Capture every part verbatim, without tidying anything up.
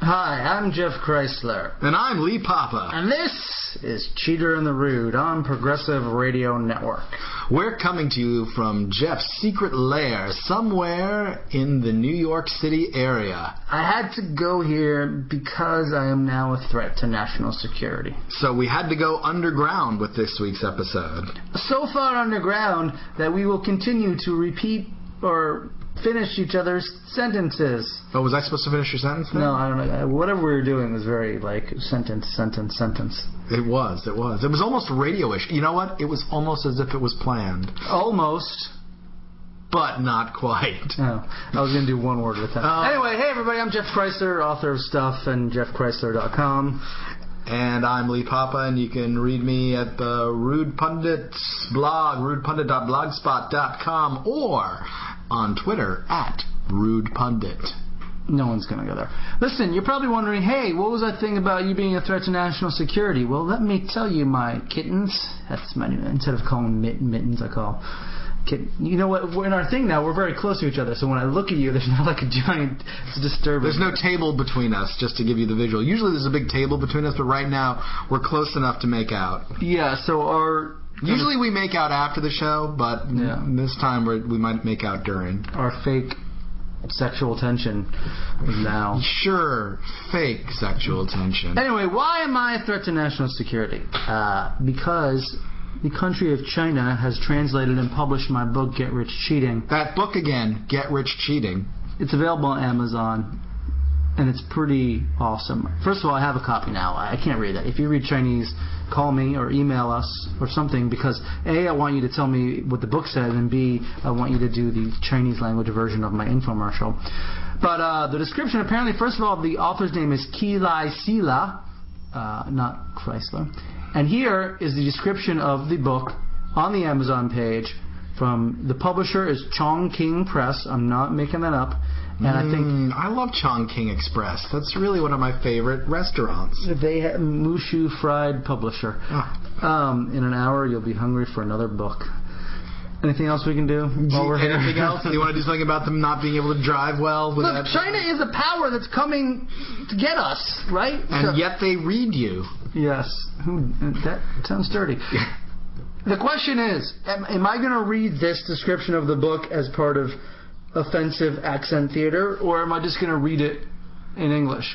Hi, I'm Jeff Chrysler. And I'm Lee Papa. And this is Cheater and the Rude on Progressive Radio Network. We're coming to you from Jeff's secret lair somewhere in the New York City area. I had to go here because I am now a threat to national security. So we had to go underground with this week's episode. So far underground that we will continue to repeat or finish each other's sentences. Oh, was I supposed to finish your sentence then? No, I don't know. Whatever we were doing was very, like, sentence, sentence, sentence. It was, it was. It was almost radio-ish. You know what? It was almost as if it was planned. Almost. But not quite. Oh, I was going to do one word with that. Uh, anyway, hey everybody, I'm Jeff Chrysler, author of Stuff and jeff chrysler dot com. And I'm Lee Papa, and you can read me at the Rude Pundits blog, rude pundit dot blogspot dot com, or on Twitter at Rude Pundit. No one's going to go there. Listen, you're probably wondering, hey, what was that thing about you being a threat to national security? Well, let me tell you, my kittens. That's my new, instead of calling mitt- mittens, I call kitten. You know what? We're in our thing now, we're very close to each other, so when I look at you, there's not like a giant, it's disturbing. There's no table between us, just to give you the visual. Usually there's a big table between us, but right now we're close enough to make out. Yeah, so our... Usually we make out after the show, but yeah. this time we're, we might make out during. Our fake sexual tension is now. Sure, fake sexual tension. Anyway, why am I a threat to national security? Uh, because the country of China has translated and published my book, Get Rich Cheating. That book again, Get Rich Cheating. It's available on Amazon. And it's pretty awesome. First of all, I have a copy now. I can't read that. If you read Chinese, call me or email us or something, because A, I want you to tell me what the book says, and B, I want you to do the Chinese language version of my infomercial. But uh, the description, apparently, first of all, the author's name is Qi Lai Sila, uh, not Chrysler. And here is the description of the book on the Amazon page. From the publisher is Chongqing Press. I'm not making that up. And mm, I think I love Chongqing Express. That's really one of my favorite restaurants. They have Mushu Fried Publisher. Oh. Um, in an hour, you'll be hungry for another book. Anything else we can do while we're here? Anything else? Do you want to do something about them not being able to drive well? With Look, that? China is a power that's coming to get us, right? And so, yet they read you. Yes. Who, that sounds dirty. The question is, am, am I going to read this description of the book as part of offensive accent theater, or am I just going to read it in English?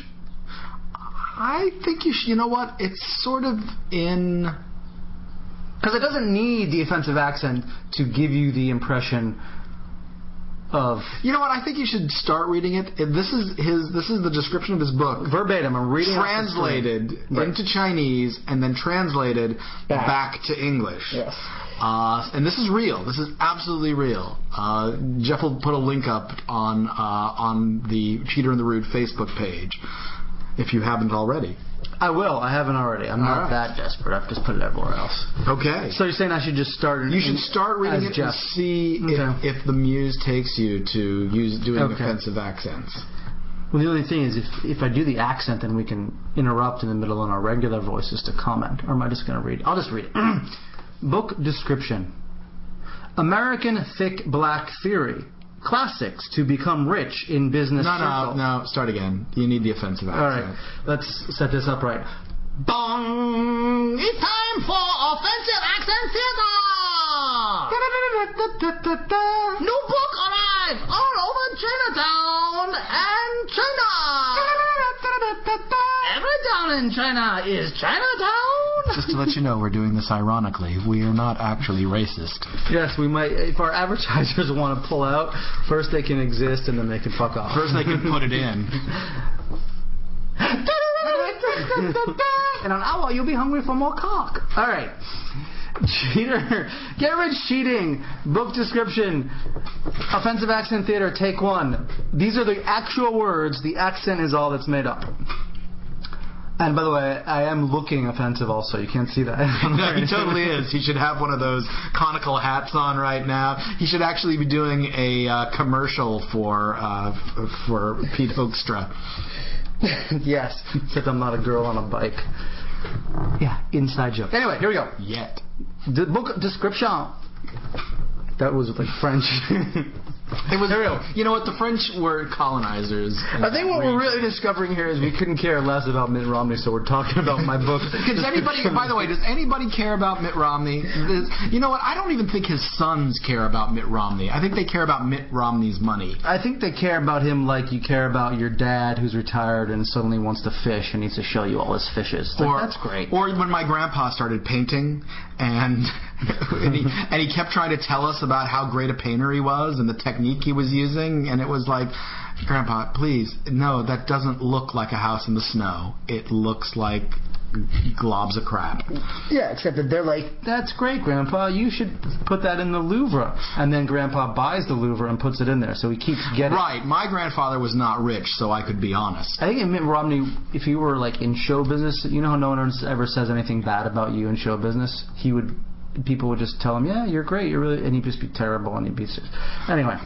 I think you should, you know what, it's sort of in... Because it doesn't need the offensive accent to give you the impression of... You know what, I think you should start reading it. This is his. This is the description of his book. Verbatim, I'm reading translated right. into Chinese and then translated back, back to English. Yes. Uh, and this is real. This is absolutely real. Uh, Jeff will put a link up on uh, on the Cheater and the Rude Facebook page if you haven't already. I will. I haven't already. I'm All not right. that desperate. I've just put it everywhere else. Okay. So you're saying I should just start? In, you should start reading it Jeff. and see okay. if, if the muse takes you to use doing okay. offensive accents. Well, the only thing is, if if I do the accent, then we can interrupt in the middle in our regular voices to comment. Or am I just going to read it? I'll just read it. Book description. American Thick Black Theory. Classics to become rich in business No, circles. no, no. Start again. You need the offensive accent. All right. Let's set this up right. Bong! It's time for offensive accent theater! New book arrived all over Chinatown and China! Every town in China is Chinatown! Just to let you know, we're doing this ironically. We are not actually racist. Yes, we might. If our advertisers want to pull out, first they can exist and then they can fuck off. First they can put it in. In an hour, you'll be hungry for more cock. All right. Cheater. Get Rich Cheating. Book description. Offensive accent theater, take one. These are the actual words. The accent is all that's made up. And by the way, I am looking offensive also. You can't see that. No, he totally is. He should have one of those conical hats on right now. He should actually be doing a uh, commercial for uh, f- for Pete Hoekstra. Yes, except I'm not a girl on a bike. Yeah, inside joke. Anyway, here we go. Yet. The book description. That was like French. It was, you know what, the French were colonizers. I think what we're really discovering here is we couldn't care less about Mitt Romney, so we're talking about my book. Does anybody, by the way, does anybody care about Mitt Romney? This, you know what, I don't even think his sons care about Mitt Romney. I think they care about Mitt Romney's money. I think they care about him like you care about your dad who's retired and suddenly wants to fish and needs to show you all his fishes. Like, or, that's great. Or when my grandpa started painting and, and, he, and he kept trying to tell us about how great a painter he was and the technique he was using, and it was like, Grandpa, please, no, that doesn't look like a house in the snow. It looks like globs of crap. Yeah, except that they're like, that's great, Grandpa, you should put that in the Louvre. And then Grandpa buys the Louvre and puts it in there, so he keeps getting... Right, my grandfather was not rich, so I could be honest. I think if Mitt Romney, if you were like in show business, you know how no one ever says anything bad about you in show business? He would... People would just tell him, yeah, you're great, you're really... And he'd just be terrible, and he'd be... Anyway...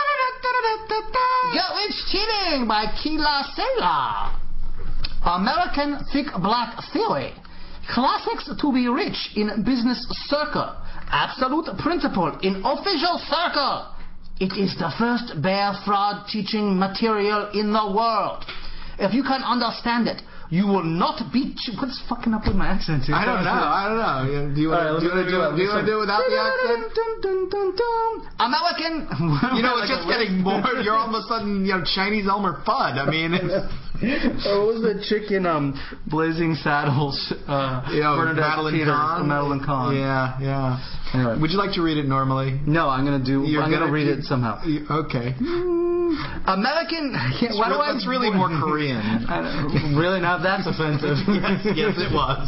Get Rich Cheating by Keela Saylor. American Thick Black Theory. Classics to be rich in business circle. Absolute principle in official circle. It is the first bear fraud teaching material in the world. If you can understand it, you will not be... Ch- What's fucking up with my accent here? I don't know. I don't know. Do you want to do, do, do, do, do it without the accent? American... You know, it's just getting more... You're all of a sudden, you know, Chinese Elmer Fudd. I mean... It's, oh, what was the chick in um, Blazing Saddles? Uh, you know, Madeline Kahn. Madeline Kahn. Yeah, yeah. Anyway. Would you like to read it normally? No, I'm going to do... You're I'm going to read you, it somehow. You, okay. American... It's why re- do I... That's really more Korean. Really? Now that's offensive. yes, yes, it was.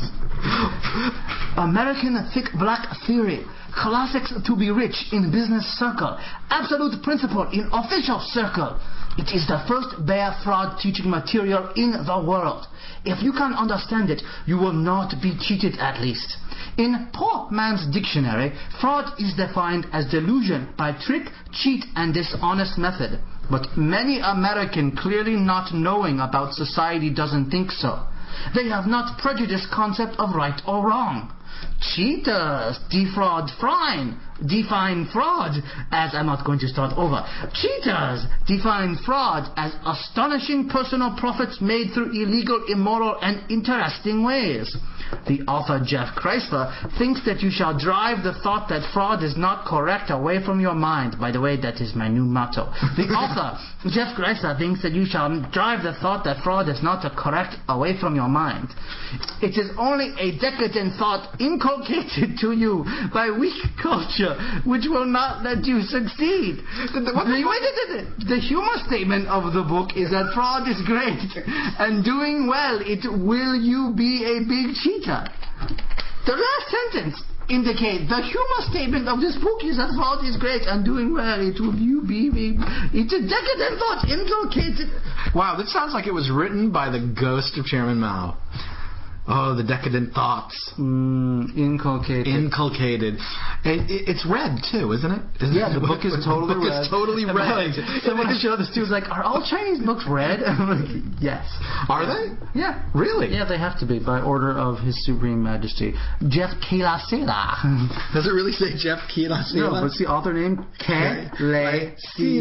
American Thick Black Theory. Classics to be rich in business circle. Absolute principle in official circle. It is the first bear fraud teaching material in the world. If you can understand it, you will not be cheated at least. In Poor Man's Dictionary, fraud is defined as delusion by trick, cheat, and dishonest method. But many Americans clearly not knowing about society doesn't think so. They have not prejudiced concept of right or wrong. Cheaters defraud fine. Define fraud as... I'm not going to start over. Cheaters define fraud as astonishing personal profits made through illegal, immoral, and interesting ways. The author Jeff Chrysler thinks that you shall drive the thought that fraud is not correct away from your mind. By the way, that is my new motto. The author Jeff Chrysler thinks that you shall drive the thought that fraud is not correct away from your mind. It is only a decadent thought inculcated to you by weak culture which will not let you succeed. The, the, the, the, the humor statement of the book is that fraud is great and doing well it will you be a big cheater. The last sentence indicate the humor statement of this book is that fraud is great and doing well it will you be big. It's a decadent thought inculcated. Wow, this sounds like it was written by the ghost of Chairman Mao. Oh, the decadent thoughts. Mm, inculcated. Inculcated. It, it, it's red, too, isn't it? Isn't yeah, it? the book is totally the book red. is totally red. Someone showed this to was like, are all Chinese books red? I'm like, yes. Are they? Yeah. Really? Yeah, they have to be, by order of His Supreme Majesty. Jeff Keelasila. Does it really say Jeff Keelasila? No, what's the author name? Keelasila.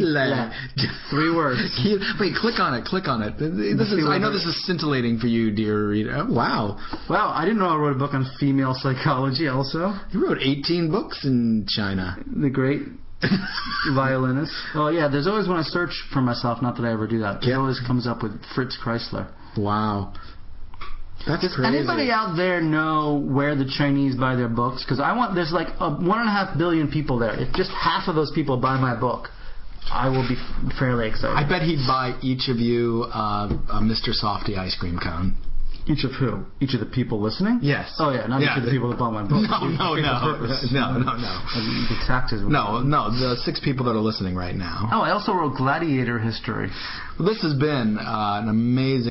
Three words. Wait, click on it, click on it. This is, I know this is scintillating for you, dear reader. Oh, wow. Wow, I didn't know I wrote a book on female psychology also. You wrote eighteen books in China. The great violinist. Oh, yeah, there's always when I search for myself, not that I ever do that, it yep. always comes up with Fritz Chrysler. Wow. That's Does crazy. anybody out there know where the Chinese buy their books? Because I want, there's like a, one and a half billion people there. If just half of those people buy my book, I will be f- fairly excited. I bet he'd buy each of you uh, a Mister Softy ice cream cone. Each of who? Each of the people listening? Yes. Oh, yeah, not yeah. each of the people that bought my book. No, no, no. No, no, no. The taxes. No, no, the six people that are listening right now. Oh, I also wrote Gladiator history. Well, this has been uh, an amazing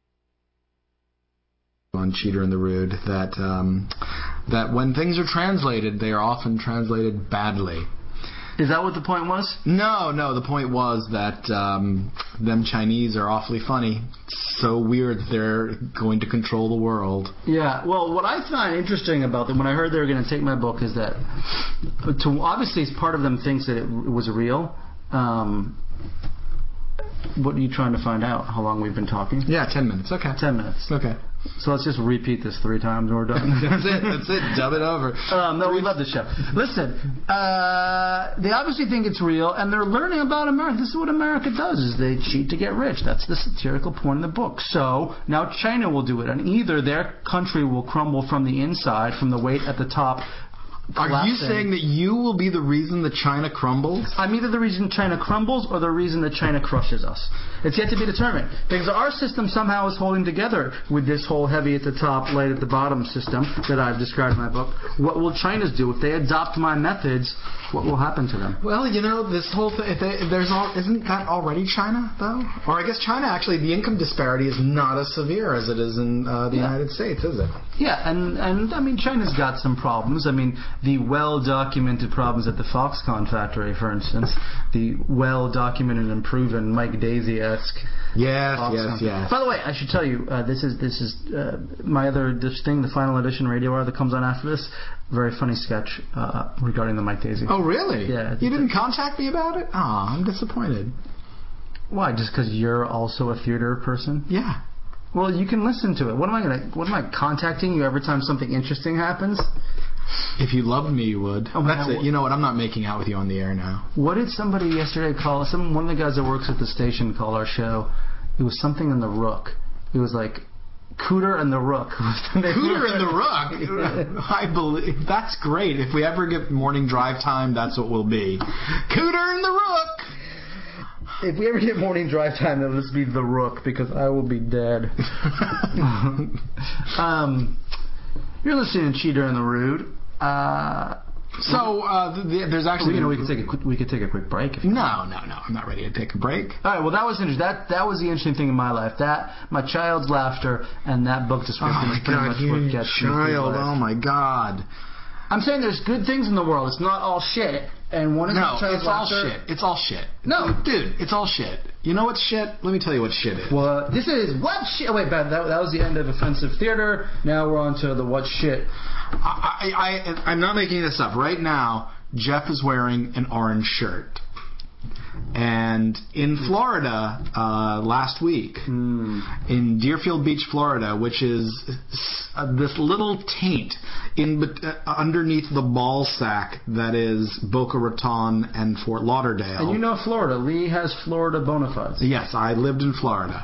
on Cheater and the Rude, that, um, that when things are translated, they are often translated badly. Is that what the point was? No, no. The point was that um, them Chinese are awfully funny. It's so weird that they're going to control the world. Yeah. Well, what I find interesting about them when I heard they were going to take my book is that, to, obviously, part of them thinks that it was real. Um, what are you trying to find out? How long we've been talking? Yeah, ten minutes. Okay. Ten minutes. Okay. So let's just repeat this three times and we're done. That's it. That's it. Dub it over. Um, no, we love the show. Listen, uh, they obviously think it's real, and they're learning about America. This is what America does: is they cheat to get rich. That's the satirical point in the book. So now China will do it, and either their country will crumble from the inside, from the weight at the top. Are you saying that you will be the reason that China crumbles? I'm either the reason China crumbles or the reason that China crushes us. It's yet to be determined. Because our system somehow is holding together with this whole heavy at the top, light at the bottom system that I've described in my book. What will China's do? If they adopt my methods, what will happen to them? Well, you know, this whole thing, if they, if there's all, isn't that already China, though? Or I guess China, actually, the income disparity is not as severe as it is in uh, the yeah. United States, is it? Yeah, and, and, I mean, China's got some problems. I mean, the well-documented problems at the Foxconn factory, for instance, the well-documented and proven Mike Daisy-esque. Yes, Foxconn. yes, yes. By the way, I should tell you, uh, this is this is uh, my other this thing, the final edition Radio Hour that comes on after this. Very funny sketch uh, regarding the Mike Daisy. Oh, really? Yeah. You didn't contact me about it? Aw, I'm disappointed. Why? Just because you're also a theater person? Yeah. Well, you can listen to it. What am I gonna? What am I contacting you every time something interesting happens? If you loved me, you would. Oh, That's man, it. You know what? I'm not making out with you on the air now. What did somebody yesterday call? Some one of the guys that works at the station called our show. It was something in the Rook. It was like Cooter and the Rook. Cooter and the Rook. I believe that's great. If we ever get morning drive time, that's what we'll be. Cooter and the Rook. If we ever get morning drive time, it'll just be the Rook because I will be dead. um, you're listening to Cheater and the Rude. Uh, so uh, th- th- there's actually you know we could take a quick, we could take a quick break. If no, no, no. I'm not ready to take a break. All right. Well, that was interesting. That that was the interesting thing in my life. That my child's laughter and that book description Oh my is pretty God, much you what gets me through child! life. Oh my God. I'm saying there's good things in the world. It's not all shit. And one of no, the child's it's all laughter. shit. It's all shit. No, dude, it's all shit. You know what's shit? Let me tell you what shit is. Well, this is what shit. Oh, wait, Ben, that, that was the end of offensive theater. Now we're on to the what shit. I, I, I, I'm not making this up. Right now, Jeff is wearing an orange shirt. And in Florida, uh, last week, mm. in Deerfield Beach, Florida, which is uh, this little taint in uh, underneath the ball sack that is Boca Raton and Fort Lauderdale. And you know Florida. Lee has Florida bona fides. Yes, I lived in Florida.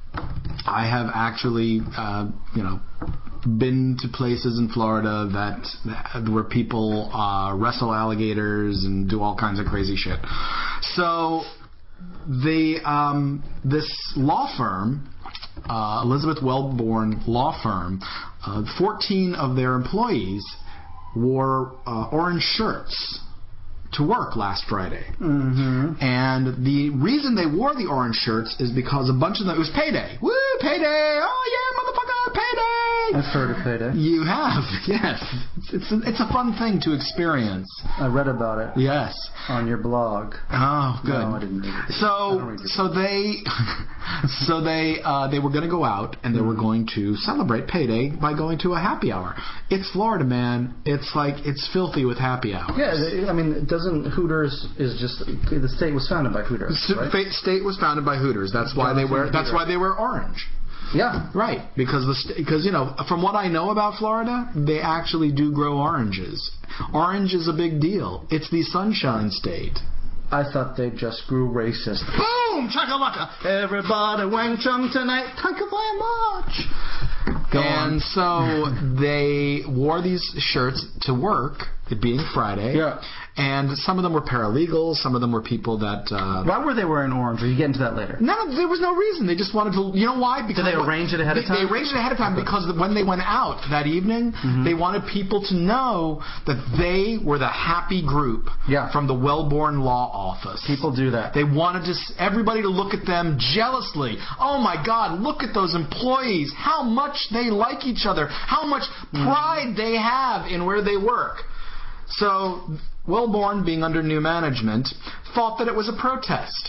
I have actually, uh, you know, been to places in Florida that where people uh, wrestle alligators and do all kinds of crazy shit. So the um, this law firm, uh, Elizabeth Wellborn Law Firm, uh, fourteen of their employees wore uh, orange shirts to work last Friday. Mm-hmm. And the reason they wore the orange shirts is because a bunch of them, it was payday. Woo, payday! Oh yeah, motherfucker, payday! I've heard of payday. You have, yes. It's it's a, it's a fun thing to experience. I read about it. Yes. On your blog. Oh, good. No, I didn't read it. So, so they, so they, uh, they were going to go out and they were going to celebrate payday by going to a happy hour. It's Florida, man. It's like it's filthy with happy hours. Yeah, I mean, doesn't Hooters is just the state was founded by Hooters, right? The state was founded by Hooters. That's why they wear. That's why they wear orange. Yeah, right. Because the because you know from what I know about Florida, they actually do grow oranges. Orange is a big deal. It's the Sunshine State. I thought they just grew racist. Boom! Chakalaka! Everybody went drunk tonight. Thank you very much. Go and on. so they wore these shirts to work, it being Friday. Yeah. And some of them were paralegals. Some of them were people that... Uh, why were they wearing orange? Are you getting to that later? No, there was no reason. They just wanted to... You know why? Because Did they arrange it ahead they, of time? They arranged it ahead of time okay. because when they went out that evening, mm-hmm. they wanted people to know that they were the happy group yeah. from the Wellborn Law Office. People do that. They wanted to everybody to look at them jealously. Oh, my God, look at those employees. How much they like each other. How much pride mm-hmm. they have in where they work. So... Wellborn, being under new management, thought that it was a protest.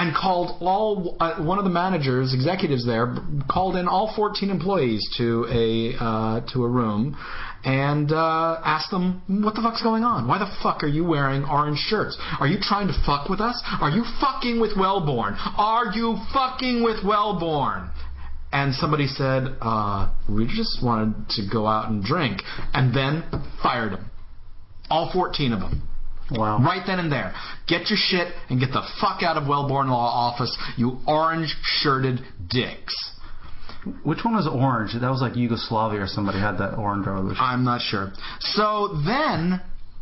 and called all uh, one of the managers, executives there, called in all fourteen employees to a uh, to a room and uh, asked them, what the fuck's going on? Why the fuck are you wearing orange shirts? Are you trying to fuck with us? Are you fucking with Wellborn? Are you fucking with Wellborn? And somebody said, uh, we just wanted to go out and drink, and then fired them. All fourteen of them. Wow. Right then and there. Get your shit and get the fuck out of Wellborn Law Office, you orange-shirted dicks. Which one was orange? That was like Yugoslavia or somebody had that orange revolution. I'm not sure. So then,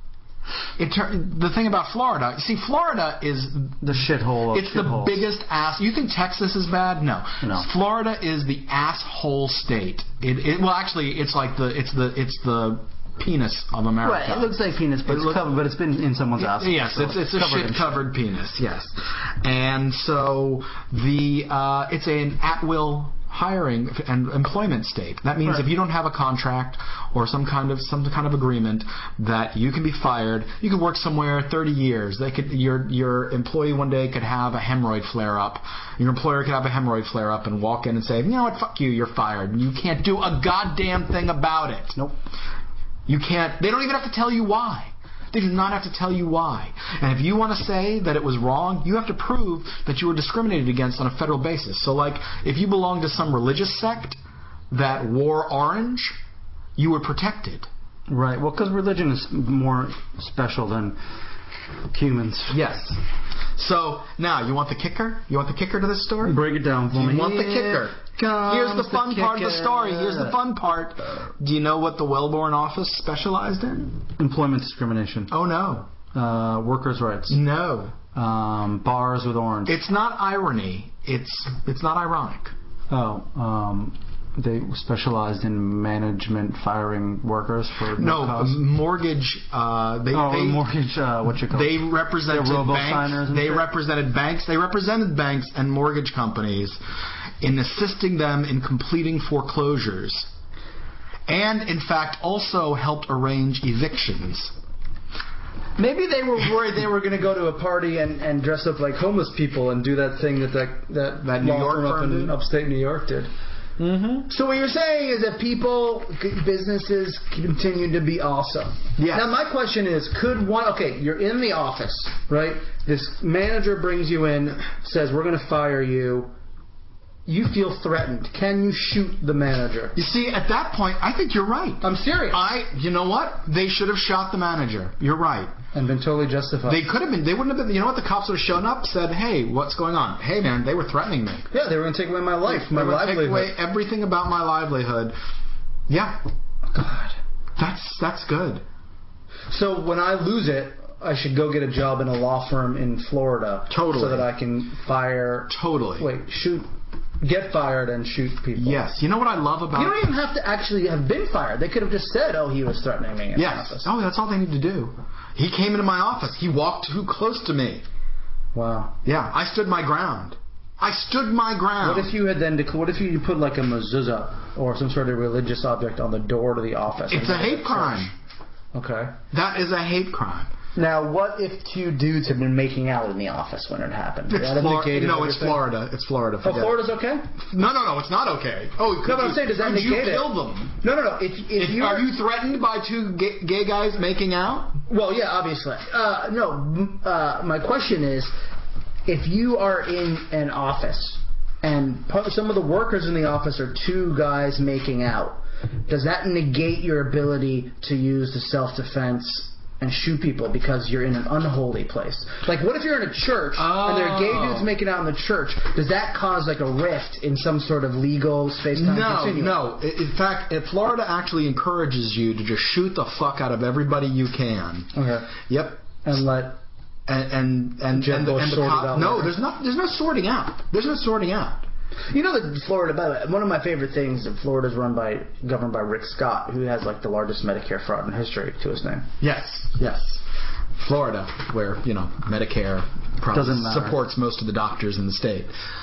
it tur- the thing about Florida, you see, Florida is the shithole. Of it's the shitholes. biggest ass. You think Texas is bad? No. No. Florida is the asshole state. It, it well, actually, it's like the it's the it's the penis of America. Right, it looks like penis, but It it's look- covered, but it's been in someone's ass. Yes, so it's it's a covered in shit covered penis. Yes, and so the uh, it's an at will hiring and employment state. That means Right. if you don't have a contract or some kind of some kind of agreement that you can be fired, you can work somewhere thirty years. They could your your employee one day could have a hemorrhoid flare up. Your employer could have a hemorrhoid flare up and walk in and say, you know what, fuck you, you're fired. You can't do a goddamn thing about it. Nope. You can't. They don't even have to tell you why. They do not have to tell you why. And if you want to say that it was wrong, you have to prove that you were discriminated against on a federal basis. So, like, if you belong to some religious sect that wore orange, you were protected. Right. Well, because religion is more special than humans. Yes. So, now, you want the kicker? You want the kicker to this story? Break it down for You me. want the kicker. Here's the fun part of the story. Here's the fun part. Do you know what the Wellborn office specialized in? Employment discrimination. Oh, no. Uh, workers' rights. No. Um, bars with orange. It's not irony. It's it's not ironic. Oh, um, they specialized in management firing workers for no, No, cause. mortgage. Uh, they, Oh, they mortgage. Uh, what you call? they it? represented They're robo-signers banks. and They shit? represented banks. They represented banks and mortgage companies in assisting them in completing foreclosures, and in fact also helped arrange evictions. Maybe they were worried they were going to go to a party and, and dress up like homeless people and do that thing that that that, That New law York firm up firm in did? upstate New York did. Mm-hmm. So what you're saying is that people, businesses continue to be awesome. Yes. Now my question is, could one, okay, you're in the office, right? This manager brings you in, says, we're going to fire you. You feel threatened. Can you shoot the manager? You see, at that point, I think you're right. I'm serious. I, you know what? They should have shot the manager. You're right. And been totally justified. They could have been. They wouldn't have been. You know what? The cops would have shown up, said, "Hey, what's going on? Hey, man, they were threatening me. Yeah, they were going to take away my life, my They were gonna livelihood. Take away everything about my livelihood." Yeah, God. that's that's good. So when I lose it, I should go get a job in a law firm in Florida. Totally. So that I can fire... Totally. Wait, shoot... Get fired and shoot people. Yes. You know what I love about? You don't even have to actually have been fired. They could have just said, oh, he was threatening me in the Yes. office. Oh, that's all they need to do. He came into my office. He walked too close to me. Wow. Yeah, I stood my ground. I stood my ground. What if you had then dec- what if you put like a mezuzah or some sort of religious object on the door to the office? It's a hate crime. Okay. That is a hate crime. Now, what if two dudes had been making out in the office when it happened? Would It's that have Flor- negated no, it's everything? Florida. It's Florida. Oh, Forget Florida's okay? it. No, no, no. It's not okay. Oh, could No, but I'm you, saying, does that could negate you it? kill them? No, no, no. If, if, If, you are you threatened by two gay, gay guys making out? Well, yeah, obviously. Uh, no, m- uh, my question is, if you are in an office and po- some of the workers in the office are two guys making out, does that negate your ability to use the self-defense and shoot people because you're in an unholy place? Like, what if you're in a church and there are gay Oh. dudes making out in the church? Does that cause like a rift in some sort of legal space-time No, continuum? no. I- In fact, if Florida actually encourages you to just shoot the fuck out of everybody you can. Okay. Yep. And let And and and, Jeb and the, Bush and the sort it cop, out no, later. there's not. There's no sorting out. There's no sorting out. You know that Florida, by the way, one of my favorite things that Florida's run by, governed by Rick Scott, who has like the largest Medicare fraud in history to his name. Yes, yes. Florida, where, you know, Medicare probably Doesn't matter. supports most of the doctors in the state.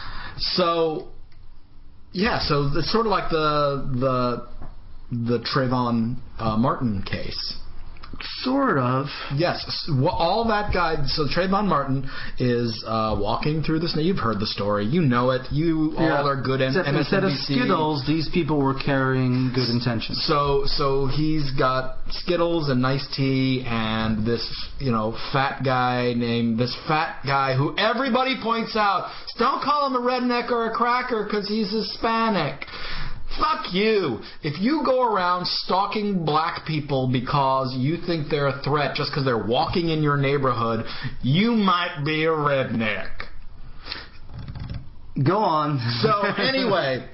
So, yeah, so it's sort of like the the the Trayvon uh, Martin case. Sort of. Yes. All that guy... So Trayvon Martin is uh, walking through the snow. You've heard the story. You know it. You Yeah. all are good in Except M S N B C. instead of Skittles, these people were carrying good intentions. So so he's got Skittles and iced tea and this, you know, fat guy named... This fat guy who everybody points out, don't call him a redneck or a cracker because he's Hispanic. Fuck you. If you go around stalking black people because you think they're a threat just because they're walking in your neighborhood, you might be a redneck. Go on. So anyway,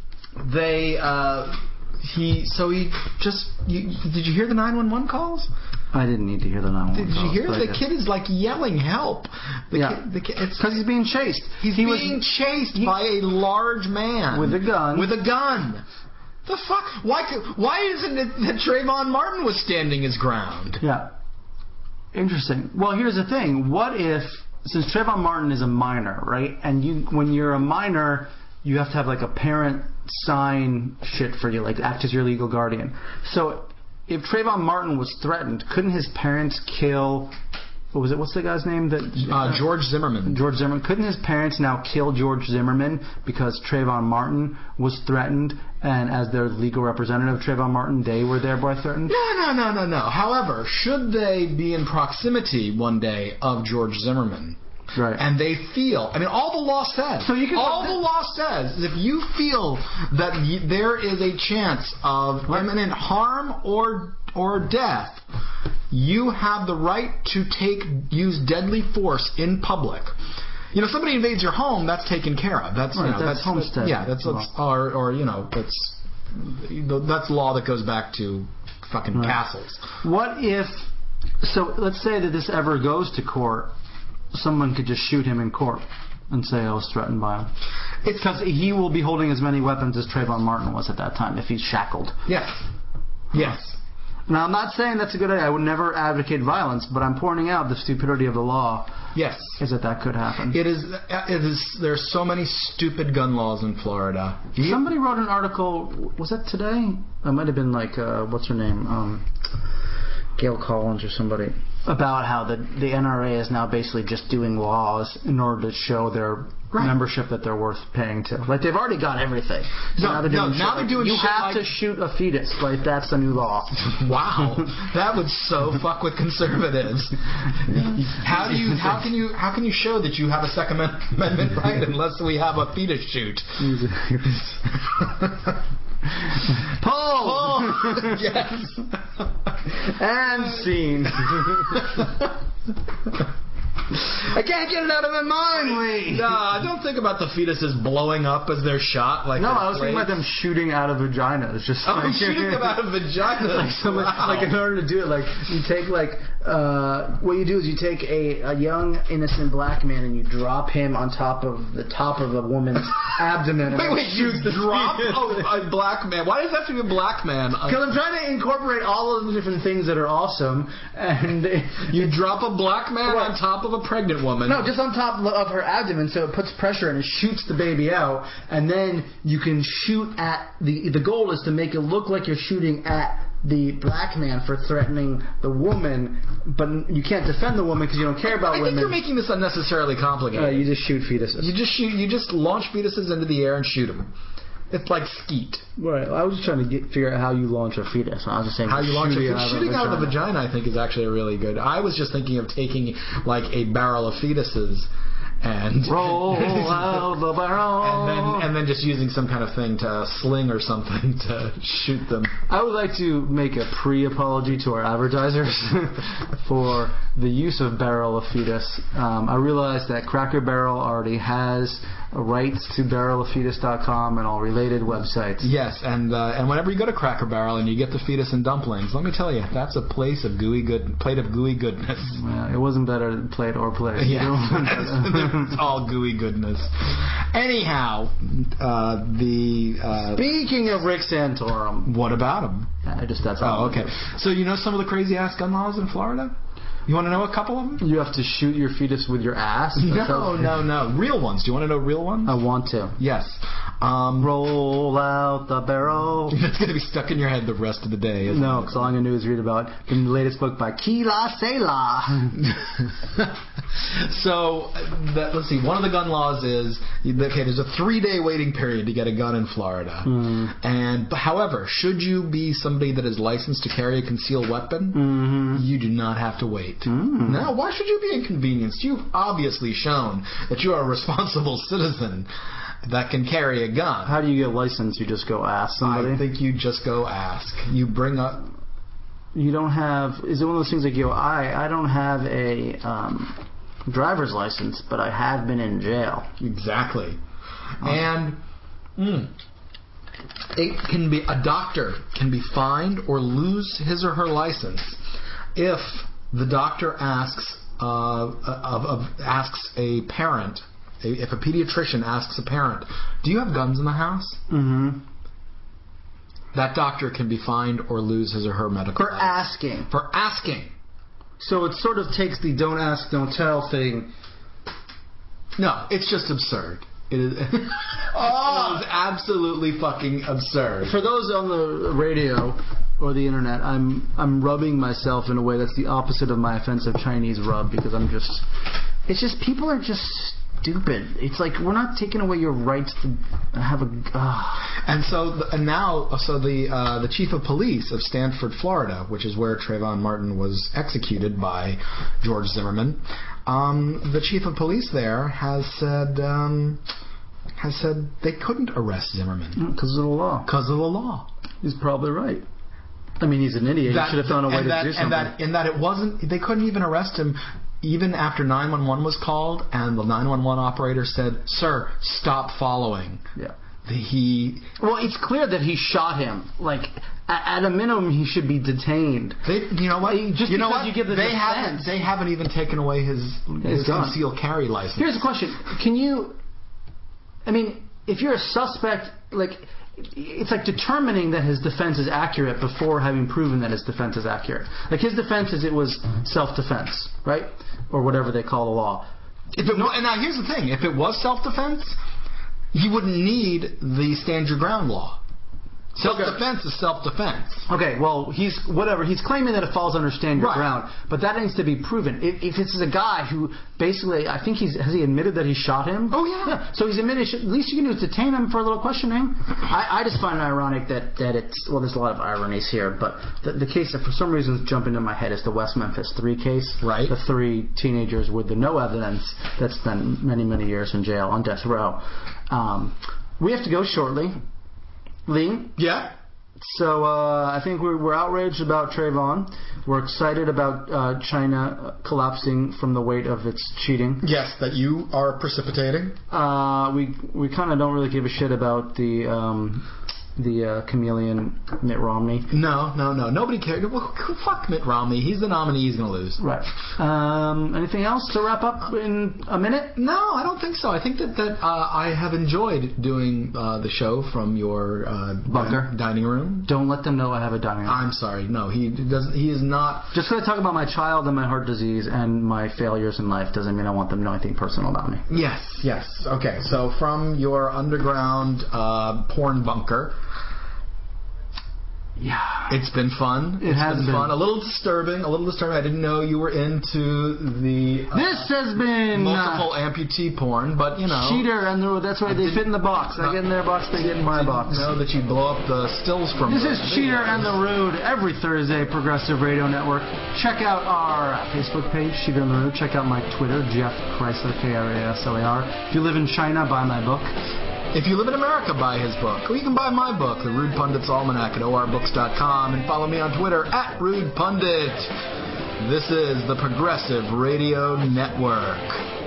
they uh, he so he just you, did you hear the nine one one calls? I didn't need to hear the nine one one Did you calls, hear but I the did. kid is like yelling help? The Yeah. kid, the kid, it's Because he's being chased. he's he being was, chased he- by a large man with a gun. With a gun. The fuck? Why? could- Why isn't it that Trayvon Martin was standing his ground? Yeah. Interesting. Well, here's the thing. What if, since Trayvon Martin is a minor, right? And you, when you're a minor, you have to have like a parent sign shit for you, like act as your legal guardian. So if Trayvon Martin was threatened, couldn't his parents kill? What was it? What's the guy's name? That Uh, George Zimmerman. George Zimmerman. Couldn't his parents now kill George Zimmerman because Trayvon Martin was threatened, and as their legal representative of Trayvon Martin, they were thereby threatened? No, no, no, no, no. However, should they be in proximity one day of George Zimmerman, Right. and they feel, I mean, all the law says, So you can- all the law says is if you feel that y- there is a chance of imminent harm or or death, you have the right to take use deadly force in public. You know, somebody invades your home, that's taken care of. That's you Right, know, that's homestead yeah, that's, that's or or you know, that's that's law that goes back to fucking Right. castles. What if, so let's say that this ever goes to court, someone could just shoot him in court and say I was threatened by him. It's Because he will be holding as many weapons as Trayvon Martin was at that time if he's shackled. yes, yes. Now, I'm not saying that's a good idea. I would never advocate violence, but I'm pointing out the stupidity of the law Yes. is that that could happen. It is. It is. There's so many stupid gun laws in Florida. You- Somebody wrote an article, was that today? It might have been like, uh, what's her name? Um, Gail Collins or somebody. About how the, the N R A is now basically just doing laws in order to show their Right. membership that they're worth paying to. Like, they've already got everything. So No, now they're no, doing now shit they're like, doing you shit have like- to shoot a fetus. Like, that's the new law. Wow, that would so fuck with conservatives. How do you? How can you? How can you show that you have a Second Amendment right unless we have a fetus shoot? Pull! Oh, yes. And scene. I can't get it out of my mind, Lee. No, don't think about the fetuses blowing up as they're shot. Like No, they're I was thinking about plates. them shooting out of vaginas. Just Oh, like, shooting them out of vaginas. like, someone, Wow. like in order to do it, like you take like uh, what you do is you take a, a young innocent black man and you drop him on top of the top of a woman's abdomen. Wait, wait, you drop a, a black man. Why does that have to be a black man? Because I'm trying to incorporate all of the different things that are awesome, and You drop a black man What? on top of a pregnant woman. no, just on top of her abdomen, so it puts pressure and it shoots the baby out, and then you can shoot at the. The goal is to make it look like you're shooting at the black man for threatening the woman, but you can't defend the woman because you don't care about I think women. you're making this unnecessarily complicated. Uh, you just shoot fetuses. You just shoot. You just launch fetuses into the air and shoot them. It's like skeet. Right. I was just trying to get, figure out how you launch a fetus. I was just saying How you launch shooting it? out of Shooting a out of the vagina. vagina, I think, is actually really good. I was just thinking of taking like a barrel of fetuses and Roll out the barrel. and then and then just using some kind of thing to sling or something to shoot them. I would like to make a pre-apology to our advertisers for the use of barrel of fetus. Um, I realize that Cracker Barrel already has rights to barrel of fetus dot com and all related websites. Yes, and uh, and whenever you go to Cracker Barrel and you get the fetus and dumplings, let me tell you, that's a place of gooey good plate of gooey goodness. Uh, it wasn't better than plate or plate. Yeah, it's all gooey goodness. Anyhow, uh, the uh, Speaking of Rick Santorum, what about him? I just that's Oh, all. okay. So you know some of the crazy ass gun laws in Florida? You want to know a couple of them? You have to shoot your fetus with your ass? No, no, no. Real ones. Do you want to know real ones? I want to. Yes. Um, Roll out the barrel. It's going to be stuck in your head the rest of the day, isn't No, it? because all I'm going to do is read about the latest book by Keela Sela. So, that, let's see. One of the gun laws is, okay, there's a three-day waiting period to get a gun in Florida. Mm. And, however, should you be somebody that is licensed to carry a concealed weapon, Mm-hmm. you do not have to wait. Mm. Now, why should you be inconvenienced? You've obviously shown that you are a responsible citizen that can carry a gun. How do you get licensed? You just go ask somebody? I think you just go ask. You bring up... You don't have... Is it one of those things like, yo, I, I don't have a um, driver's license, but I have been in jail. Exactly. And... Mm, it can be... A doctor can be fined or lose his or her license if the doctor asks uh, of, of asks a parent, a, if a pediatrician asks a parent, do you have guns in the house? Mm-hmm. That doctor can be fined or lose his or her medical For license. asking. For asking. So it sort of takes the don't ask, don't tell thing. No, it's just absurd. It is, oh. It is absolutely fucking absurd. For those on the radio or the internet, I'm I'm rubbing myself in a way that's the opposite of my offensive Chinese rub, because I'm just... It's just, people are just stupid. It's like, we're not taking away your rights to have a... Uh. And so, and now, so the uh, the chief of police of Stanford, Florida, which is where Trayvon Martin was executed by George Zimmerman, um, the chief of police there has said um, has said they couldn't arrest Zimmerman Because of the law. because of the law. He's probably right. I mean, he's an idiot. That, he should have found a way and to that, do something. And that, in that it wasn't, they couldn't even arrest him even after nine one one was called, and the nine one one operator said, "Sir, stop following." Yeah. The, he. Well, it's clear that he shot him. Like, at, at a minimum, he should be detained. They, you know what? Just you know because what? you give the they defense. haven't. They haven't even taken away his his, his concealed carry license. Here's a question: Can you? I mean, if you're a suspect, like, it's like determining that his defense is accurate before having proven that his defense is accurate. Like, his defense is it was self-defense, right, or whatever they call the law. If it, and now here's the thing: if it was self-defense, he wouldn't need the stand your ground law. Self-defense is self-defense. Okay, well, he's whatever. He's claiming that it falls under stand your Right. ground, but that needs to be proven. If, if this is a guy who basically, I think he's has he admitted that he shot him? Oh yeah. Yeah. So he's admitted. At least you can do is detain him for a little questioning. I, I just find it ironic that that it's well, there's a lot of ironies here, but the, the case that for some reason is jumping into my head is the West Memphis Three case. Right. The three teenagers with the no evidence that spent many many years in jail on death row. Um, we have to go shortly. Lee? Yeah. So uh, I think we're, we're outraged about Trayvon. We're excited about uh, China collapsing from the weight of its cheating. Yes, that you are precipitating. Uh, we we kind of don't really give a shit about the um, the uh, chameleon Mitt Romney. No, no, no. Nobody cared. Well, fuck Mitt Romney. He's the nominee. He's going to lose. Right. Um, anything else to wrap up in a minute? No, I don't think so. I think that, that uh, I have enjoyed doing uh, the show from your uh, Bunker. din- dining room. Don't let them know I have a dining room. I'm sorry. No, he doesn't. He is not. Just because I talk about my child and my heart disease and my failures in life doesn't mean I want them to know anything personal about me. Yes, yes. Okay, so from your underground uh, porn bunker. Yeah. It's been fun. It it's has been, been fun. A little disturbing. A little disturbing. I didn't know you were into the uh, This has been multiple uh, amputee porn, but you know, cheater, and the, that's why I they didn't- fit in the box. I get in their box, they get in my didn't box. know that you blow up the stills from. This the is Cheater videos. and the Rude every Thursday, Progressive Radio Network. Check out our Facebook page, Cheater and the Rude. Check out my Twitter, Jeff Chrysler, K R A S L A R. If you live in China, buy my book. If you live in America, buy his book. Or you can buy my book, The Rude Pundit's Almanac, at O R books dot com, and follow me on Twitter at Rude Pundit. This is the Progressive Radio Network.